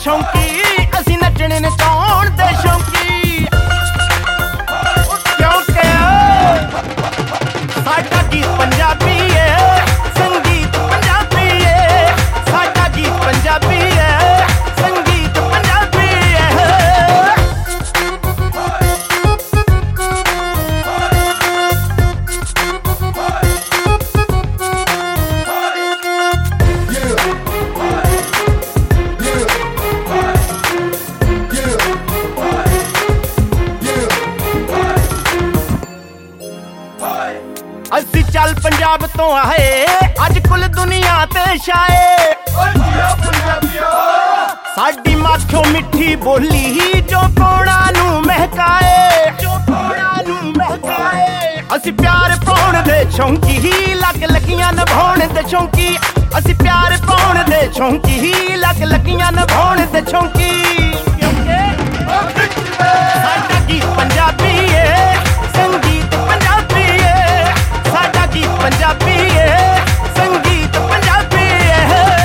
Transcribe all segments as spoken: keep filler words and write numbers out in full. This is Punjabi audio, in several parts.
ਸ਼ੌਂਕੀ ਅਸੀਂ ਨੱਚਣੇ ਨਚਾਉਣ ਦੇ ਸ਼ੌਂਕੀ ਕਿਉਂਕਿ ਸਾਡਾ ਗੀਤ ਪੰਜਾਬੀ ਏ ਸੰਗੀਤ ਪੰਜਾਬੀ ਏ ਸਾਡਾ ਗੀਤ ਪੰਜਾਬੀ ਏ ਸੰਗੀਤ ਪੰਜਾਬੀ ਏ ਅਸੀਂ ਚੱਲ ਪੰਜਾਬ ਤੋਂ ਆਏ ਅੱਜ ਕੁੱਲ ਦੁਨੀਆ ਤੇ ਛਾਏ ਸਾਡੀ ਮਾਥੋਂ ਮਿੱਠੀ ਬੋਲੀ ਜੋ ਕੋਣਾਂ ਨੂੰ ਮਹਿਕਾਏ ਜੋ ਕੋਣਾਂ ਨੂੰ ਮਹਿਕਾਏ ਅਸੀਂ ਪਿਆਰ ਪਾਉਣ ਦੇ ਸ਼ੌਂਕੀ ਲੱਗ ਲੱਗੀਆਂ ਨਿਭਾਉਣ ਦੇ ਸ਼ੌਂਕੀ ਅਸੀਂ ਪਿਆਰ ਪਾਉਣ ਦੇ ਸ਼ੌਂਕੀ ਲੱਗ ਲੱਗੀਆਂ ਨਿਭਾਉਣ ਦੇ ਸ਼ੌਂਕੀ ਸਾਡਾ ਗੀਤ ਪੰਜਾਬੀ ਏ ਸੰਗੀਤ ਪੰਜਾਬੀ ਏ ਸਾਡਾ ਗੀਤ ਪੰਜਾਬੀ ਏ ਸੰਗੀਤ ਪੰਜਾਬੀ ਏ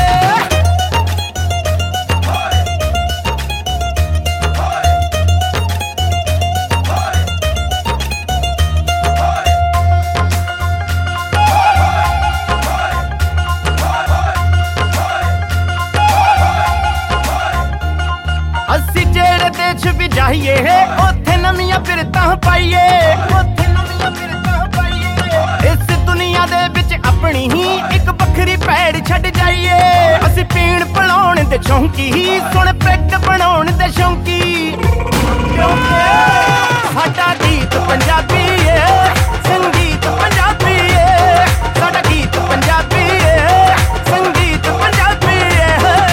ਅਸੀਂ ਜਿਹੜੇ ਦੇਸ਼ ਵੀ ਜਾਈਏ ਉੱਥੇ ਨਵੀਆਂ ਬਿਰਤਾਂ ਪਾਈਏ ਉੱਥੇ ਨਵੀਆਂ ਬਿਰਤਾਂ ਪਾਈਏ ਇਸ ਦੁਨੀਆ ਦੇ ਵਿੱਚ ਆਪਣੀ ਹੀ ਇੱਕ ਵੱਖਰੀ ਭੈੜ ਛੱਡ ਜਾਈਏ ਅਸੀਂ ਪੀਣ ਪਿਲਾਉਣ ਦੇ ਸ਼ੌਂਕੀ ਸੁਣ ਪੈਗ ਬਣਾਉਣ ਦੇ ਸ਼ੌਂਕੀ ਕਿਉਂਕਿ ਸਾਡਾ ਗੀਤ ਪੰਜਾਬੀ ਏ ਸੰਗੀਤ ਪੰਜਾਬੀ ਏ ਸਾਡਾ ਗੀਤ ਪੰਜਾਬੀ ਏ ਸੰਗੀਤ ਪੰਜਾਬੀ ਏ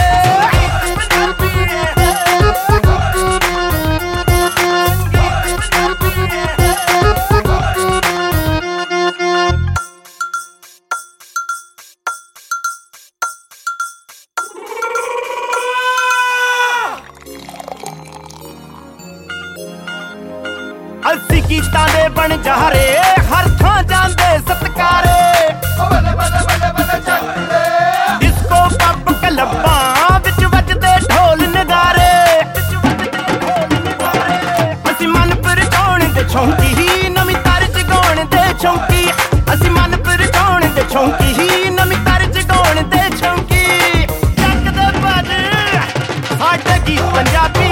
ਅਸੀਂ ਗੀਤਾਂ ਦੇ ਬਣ ਜਾਰੇ ਹਰ ਥਾਂ ਜਾਂਦੇ ਸਤਕਾਰੇ ਡਿਸਕੋ ਪੱਬ ਕਲੱਬਾਂ ਵਿੱਚ ਵੱਜਦੇ ਢੋਲ ਨਗਾਰੇ ਅਸੀਂ ਮਨ ਪਰਚਾਉਣ ਦੇ ਸ਼ੌਂਕੀ ਨਵੀਂ ਤਰਜ਼ ਗਾਉਣ ਦੇ ਸ਼ੌਂਕੀ ਅਸੀਂ ਮਨ ਪਰਚਾਉਣ ਦੇ ਸ਼ੌਂਕੀ ਨਵੀਂ ਤਰਜ਼ ਗਾਉਣ ਦੇ ਸ਼ੌਂਕੀ ਚੱਕ ਦੇ ਵੱਜ ਸਾਡੇ ਗੀਤ ਪੰਜਾਬੀ